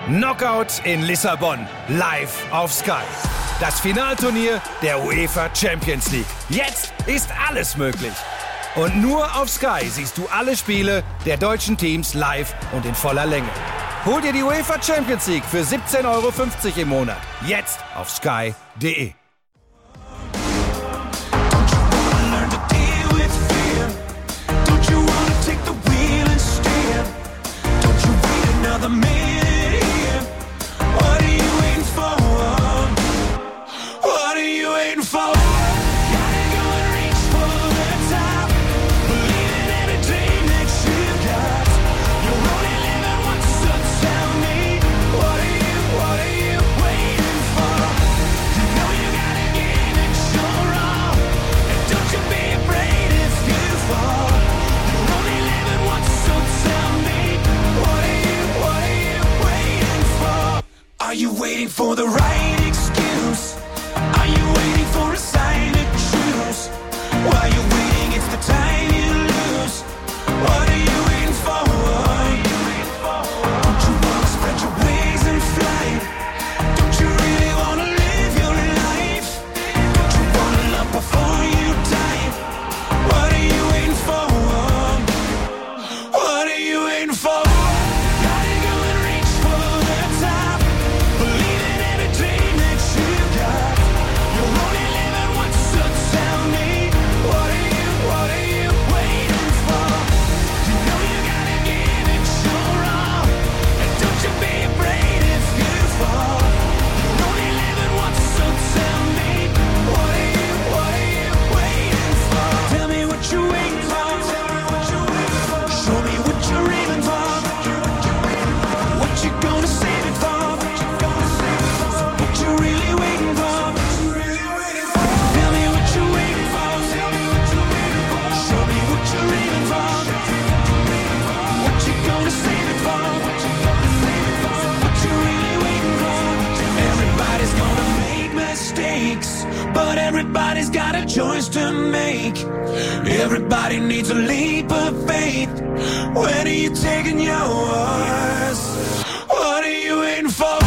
Knockout in Lissabon, live auf Sky. Das Finalturnier der UEFA Champions League. Jetzt ist alles möglich. Und nur auf Sky siehst du alle Spiele der deutschen Teams live und in voller Länge. Hol dir die UEFA Champions League für 17,50 € im Monat. Jetzt auf sky.de. Are you waiting for the right excuse? Are you waiting for a sign to choose? While you're waiting, it's the time you lose. What are you waiting for? Don't you wanna spread your wings and fly? Don't you really wanna live your life? Don't you wanna love before you die? What are you waiting for? What are you waiting for? But everybody's got a choice to make. Everybody needs a leap of faith. When are you taking yours? What are you waiting for?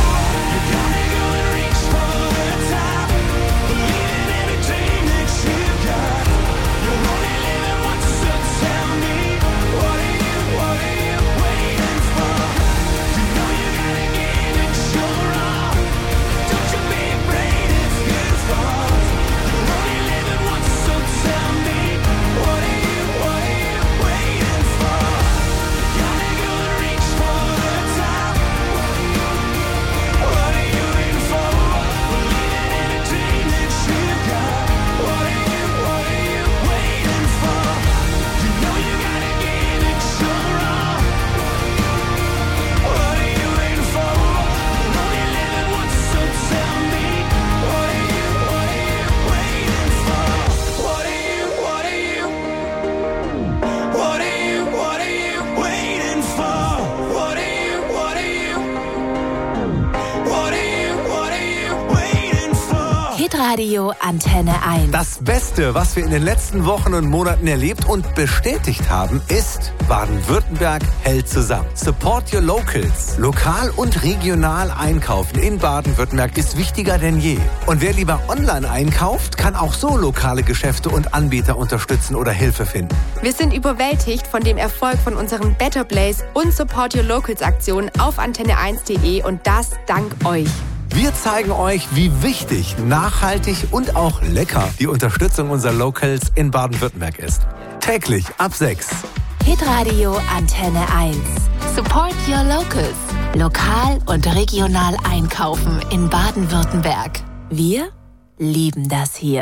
Radio Antenne 1. Das Beste, was wir in den letzten Wochen und Monaten erlebt und bestätigt haben, ist, Baden-Württemberg hält zusammen. Support your locals. Lokal und regional einkaufen in Baden-Württemberg ist wichtiger denn je. Und wer lieber online einkauft, kann auch so lokale Geschäfte und Anbieter unterstützen oder Hilfe finden. Wir sind überwältigt von dem Erfolg von unseren Better Place und Support Your Locals Aktionen auf antenne1.de und das dank euch. Wir zeigen euch, wie wichtig, nachhaltig und auch lecker die Unterstützung unserer Locals in Baden-Württemberg ist. Täglich ab 6. Hitradio Antenne 1. Support your locals. Lokal und regional einkaufen in Baden-Württemberg. Wir lieben das hier.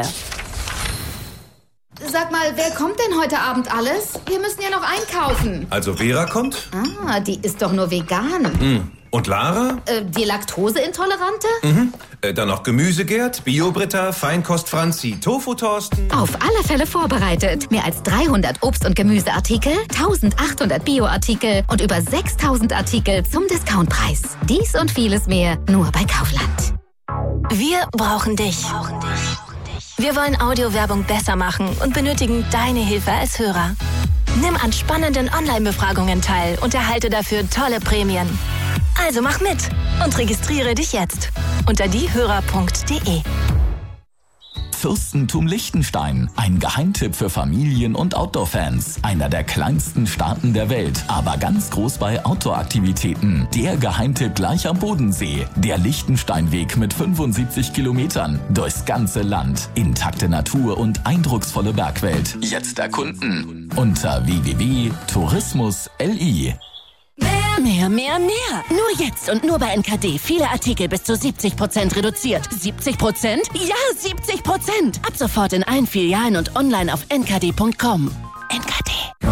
Sag mal, wer kommt denn heute Abend alles? Wir müssen ja noch einkaufen. Also Vera kommt? Ah, die ist doch nur vegan. Und Lara? Die Laktoseintolerante? Dann noch Gemüsegerd, Bio-Britta, Feinkost Franzi, Tofu-Thorsten. Auf alle Fälle vorbereitet. Mehr als 300 Obst- und Gemüseartikel, 1800 Bioartikel und über 6000 Artikel zum Discountpreis. Dies und vieles mehr nur bei Kaufland. Wir brauchen dich. Wir wollen Audiowerbung besser machen und benötigen deine Hilfe als Hörer. Nimm an spannenden Online-Befragungen teil und erhalte dafür tolle Prämien. Also mach mit und registriere dich jetzt unter diehörer.de. Fürstentum Liechtenstein, ein Geheimtipp für Familien und Outdoor-Fans. Einer der kleinsten Staaten der Welt, aber ganz groß bei Outdoor-Aktivitäten. Der Geheimtipp gleich am Bodensee. Der Liechtensteinweg mit 75 Kilometern durchs ganze Land. Intakte Natur und eindrucksvolle Bergwelt. Jetzt erkunden unter www.tourismus.li. Mehr. Nur jetzt und nur bei NKD. Viele Artikel bis zu 70% reduziert. 70%? Ja, 70%! Ab sofort in allen Filialen und online auf nkd.com. NKD.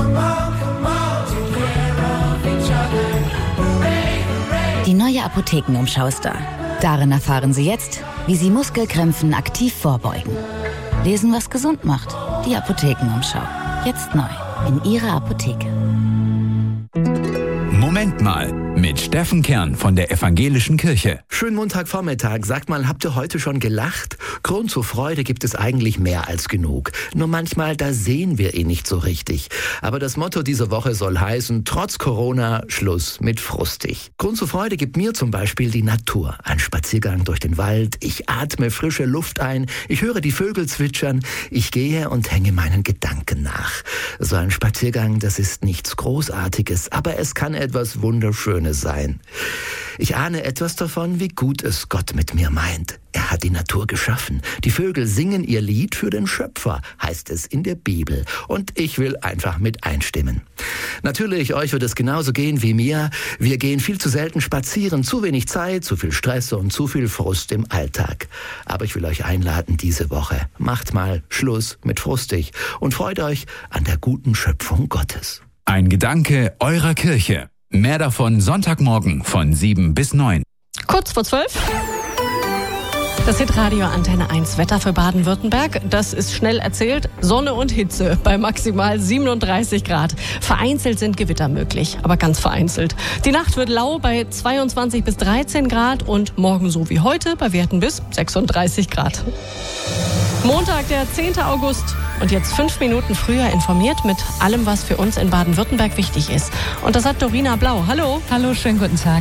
Die neue Apothekenumschau ist da. Darin erfahren Sie jetzt, wie Sie Muskelkrämpfen aktiv vorbeugen. Lesen, was gesund macht. Die Apothekenumschau. Jetzt neu. In Ihrer Apotheke. Moment mal, mit Steffen Kern von der Evangelischen Kirche. Schönen Montagvormittag. Sagt mal, habt ihr heute schon gelacht? Grund zur Freude gibt es eigentlich mehr als genug. Nur manchmal, da sehen wir ihn nicht so richtig. Aber das Motto dieser Woche soll heißen, trotz Corona, Schluss mit frustig. Grund zur Freude gibt mir zum Beispiel die Natur. Ein Spaziergang durch den Wald, ich atme frische Luft ein, ich höre die Vögel zwitschern, ich gehe und hänge meinen Gedanken nach. So ein Spaziergang, das ist nichts Großartiges, aber es kann etwas Wunderschönes sein. Ich ahne etwas davon, wie gut es Gott mit mir meint. Er hat die Natur geschaffen. Die Vögel singen ihr Lied für den Schöpfer, heißt es in der Bibel. Und ich will einfach mit einstimmen. Natürlich, euch wird es genauso gehen wie mir. Wir gehen viel zu selten spazieren, zu wenig Zeit, zu viel Stress und zu viel Frust im Alltag. Aber ich will euch einladen diese Woche. Macht mal Schluss mit frustig und freut euch an der guten Schöpfung Gottes. Ein Gedanke eurer Kirche. Mehr davon Sonntagmorgen von 7 bis 9. Kurz vor 12. Das Hitradio Antenne 1 Wetter für Baden-Württemberg. Das ist schnell erzählt. Sonne und Hitze bei maximal 37 Grad. Vereinzelt sind Gewitter möglich, aber ganz vereinzelt. Die Nacht wird lau bei 22 bis 13 Grad und morgen so wie heute bei Werten bis 36 Grad. Montag, der 10. August. Und jetzt 5 Minuten früher informiert mit allem, was für uns in Baden-Württemberg wichtig ist. Und das hat Dorina Blau. Hallo. Hallo, schönen guten Tag.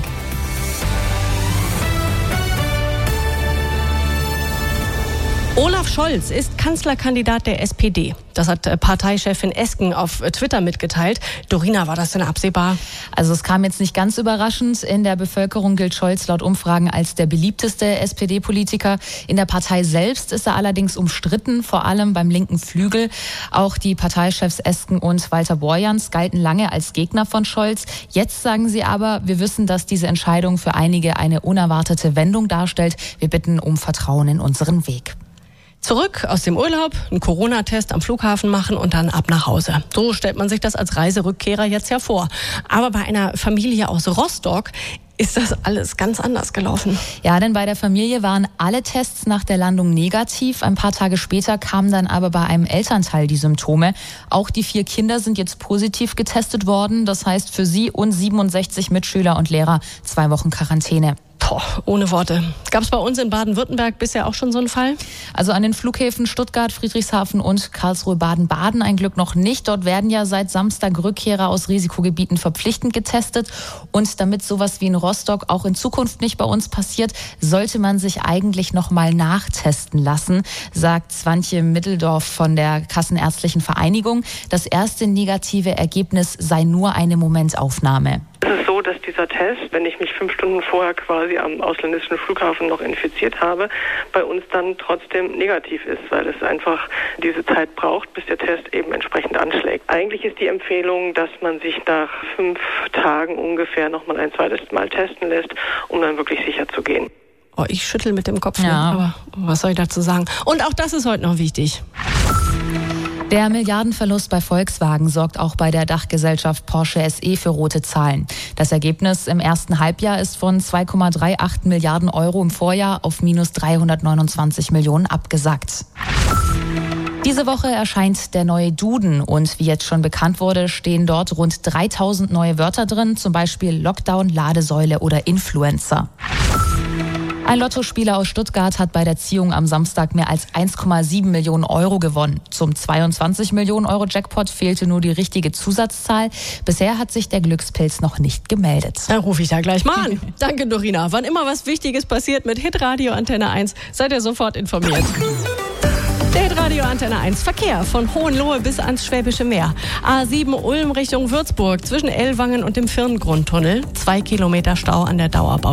Olaf Scholz ist Kanzlerkandidat der SPD. Das hat Parteichefin Esken auf Twitter mitgeteilt. Dorina, war das denn absehbar? Also es kam jetzt nicht ganz überraschend. In der Bevölkerung gilt Scholz laut Umfragen als der beliebteste SPD-Politiker. In der Partei selbst ist er allerdings umstritten, vor allem beim linken Flügel. Auch die Parteichefs Esken und Walter Borjans galten lange als Gegner von Scholz. Jetzt sagen sie aber, wir wissen, dass diese Entscheidung für einige eine unerwartete Wendung darstellt. Wir bitten um Vertrauen in unseren Weg. Zurück aus dem Urlaub, einen Corona-Test am Flughafen machen und dann ab nach Hause. So stellt man sich das als Reiserückkehrer jetzt ja vor. Aber bei einer Familie aus Rostock ist das alles ganz anders gelaufen. Ja, denn bei der Familie waren alle Tests nach der Landung negativ. Ein paar Tage später kamen dann aber bei einem Elternteil die Symptome. Auch die 4 Kinder sind jetzt positiv getestet worden. Das heißt für sie und 67 Mitschüler und Lehrer 2 Wochen Quarantäne. Ohne Worte. Gab es bei uns in Baden-Württemberg bisher auch schon so einen Fall? Also an den Flughäfen Stuttgart, Friedrichshafen und Karlsruhe-Baden-Baden ein Glück noch nicht. Dort werden ja seit Samstag Rückkehrer aus Risikogebieten verpflichtend getestet. Und damit sowas wie in Rostock auch in Zukunft nicht bei uns passiert, sollte man sich eigentlich noch mal nachtesten lassen, sagt Swantje Mitteldorf von der Kassenärztlichen Vereinigung. Das erste negative Ergebnis sei nur eine Momentaufnahme. Es ist so, dass dieser Test, wenn ich mich 5 Stunden vorher quasi am ausländischen Flughafen noch infiziert habe, bei uns dann trotzdem negativ ist, weil es einfach diese Zeit braucht, bis der Test eben entsprechend anschlägt. Eigentlich ist die Empfehlung, dass man sich nach 5 Tagen ungefähr nochmal ein zweites Mal testen lässt, um dann wirklich sicher zu gehen. Oh, ich schüttel mit dem Kopf, aber was soll ich dazu sagen? Und auch das ist heute noch wichtig. Der Milliardenverlust bei Volkswagen sorgt auch bei der Dachgesellschaft Porsche SE für rote Zahlen. Das Ergebnis im ersten Halbjahr ist von 2,38 Milliarden Euro im Vorjahr auf minus 329 Millionen abgesackt. Diese Woche erscheint der neue Duden und wie jetzt schon bekannt wurde, stehen dort rund 3000 neue Wörter drin, zum Beispiel Lockdown, Ladesäule oder Influencer. Ein Lottospieler aus Stuttgart hat bei der Ziehung am Samstag mehr als 1,7 Millionen Euro gewonnen. Zum 22 Millionen Euro Jackpot fehlte nur die richtige Zusatzzahl. Bisher hat sich der Glückspilz noch nicht gemeldet. Dann rufe ich da gleich mal an. Danke, Dorina. Wann immer was Wichtiges passiert mit Hitradio Antenne 1, seid ihr sofort informiert. Der Hitradio Antenne 1 Verkehr von Hohenlohe bis ans Schwäbische Meer. A7 Ulm Richtung Würzburg zwischen Ellwangen und dem Firngrundtunnel. 2 Kilometer Stau an der Dauerbaustelle.